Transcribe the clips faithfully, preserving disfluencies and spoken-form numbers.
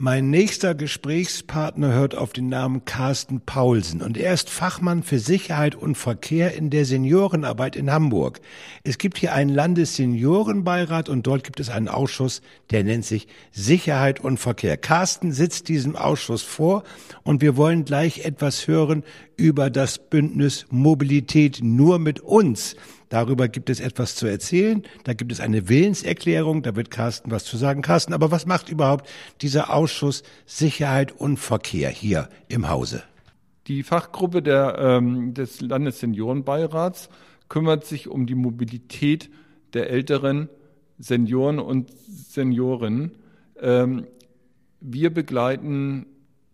Mein nächster Gesprächspartner hört auf den Namen Carsten Paulsen und er ist Fachmann für Sicherheit und Verkehr in der Seniorenarbeit in Hamburg. Es gibt hier einen Landesseniorenbeirat und dort gibt es einen Ausschuss, der nennt sich Sicherheit und Verkehr. Carsten sitzt diesem Ausschuss vor und wir wollen gleich etwas hören über das Bündnis Mobilität nur mit uns. Darüber gibt es etwas zu erzählen. Da gibt es eine Willenserklärung. Da wird Carsten was zu sagen. Carsten, aber was macht überhaupt dieser Ausschuss Sicherheit und Verkehr hier im Hause? Die Fachgruppe der, ähm, des Landesseniorenbeirats kümmert sich um die Mobilität der älteren Senioren und Seniorinnen. Ähm, wir begleiten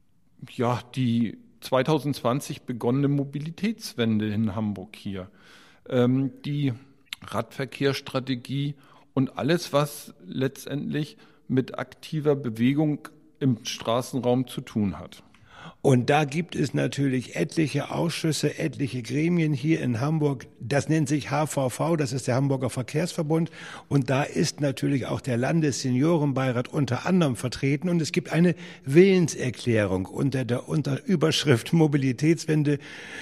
ja die zwanzig zwanzig begonnene Mobilitätswende in Hamburg hier. Die Radverkehrsstrategie und alles, was letztendlich mit aktiver Bewegung im Straßenraum zu tun hat. Und da gibt es natürlich etliche Ausschüsse, etliche Gremien hier in Hamburg. Das nennt sich H V V, das ist der Hamburger Verkehrsverbund. Und da ist natürlich auch der Landesseniorenbeirat unter anderem vertreten. Und es gibt eine Willenserklärung unter der unter Überschrift Mobilitätswende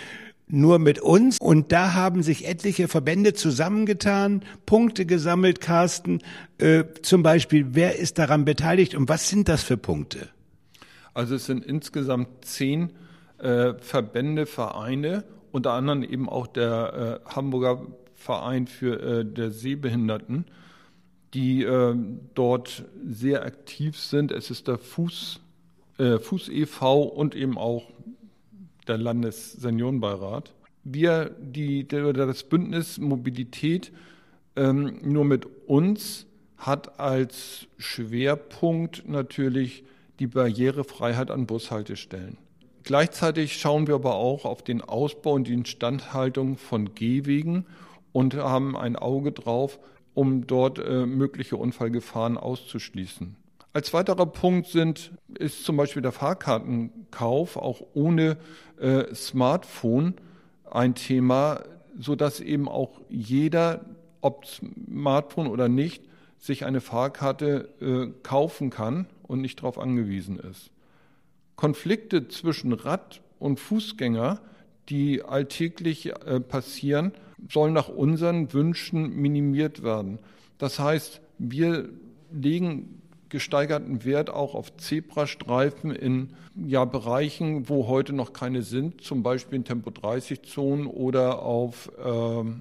nur mit uns. Und da haben sich etliche Verbände zusammengetan, Punkte gesammelt, Carsten. Äh, zum Beispiel, wer ist daran beteiligt und was sind das für Punkte? Also es sind insgesamt zehn äh, Verbände, Vereine, unter anderem eben auch der äh, Hamburger Verein für äh, der Sehbehinderten, die äh, dort sehr aktiv sind. Es ist der Fuß, äh, Fuß e V und eben auch der Landesseniorenbeirat. Wir, die, der, das Bündnis Mobilität ähm, nur mit uns hat als Schwerpunkt natürlich die Barrierefreiheit an Bushaltestellen. Gleichzeitig schauen wir aber auch auf den Ausbau und die Instandhaltung von Gehwegen und haben ein Auge drauf, um dort äh, mögliche Unfallgefahren auszuschließen. Als weiterer Punkt sind, ist zum Beispiel der Fahrkartenkauf auch ohne äh, Smartphone ein Thema, sodass eben auch jeder, ob Smartphone oder nicht, sich eine Fahrkarte äh, kaufen kann und nicht darauf angewiesen ist. Konflikte zwischen Rad- und Fußgänger, die alltäglich äh, passieren, sollen nach unseren Wünschen minimiert werden. Das heißt, wir legen gesteigerten Wert auch auf Zebrastreifen in ja, Bereichen, wo heute noch keine sind, zum Beispiel in Tempo dreißig Zonen oder auf ähm,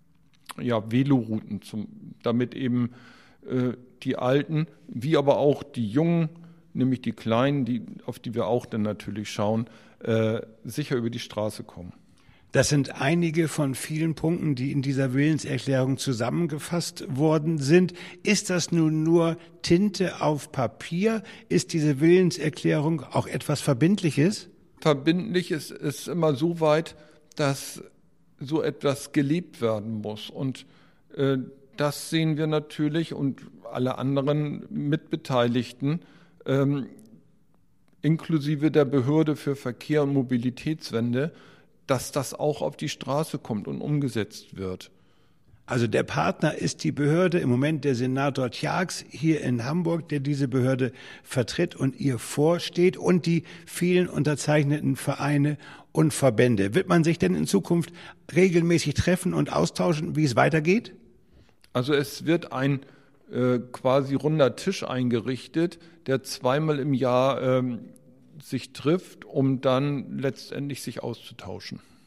ja, Velorouten, zum, damit eben äh, die Alten, wie aber auch die Jungen, nämlich die Kleinen, die, auf die wir auch dann natürlich schauen, äh, sicher über die Straße kommen. Das sind einige von vielen Punkten, die in dieser Willenserklärung zusammengefasst worden sind. Ist das nun nur Tinte auf Papier? Ist diese Willenserklärung auch etwas Verbindliches? Verbindlich ist, ist immer so weit, dass so etwas gelebt werden muss. Und äh, das sehen wir natürlich und alle anderen Mitbeteiligten, ähm, inklusive der Behörde für Verkehr und Mobilitätswende, dass das auch auf die Straße kommt und umgesetzt wird. Also der Partner ist die Behörde, im Moment der Senator Tjax hier in Hamburg, der diese Behörde vertritt und ihr vorsteht und die vielen unterzeichneten Vereine und Verbände. Wird man sich denn in Zukunft regelmäßig treffen und austauschen, wie es weitergeht? Also es wird ein äh, quasi runder Tisch eingerichtet, der zweimal im Jahr ähm, sich trifft, um dann letztendlich sich auszutauschen.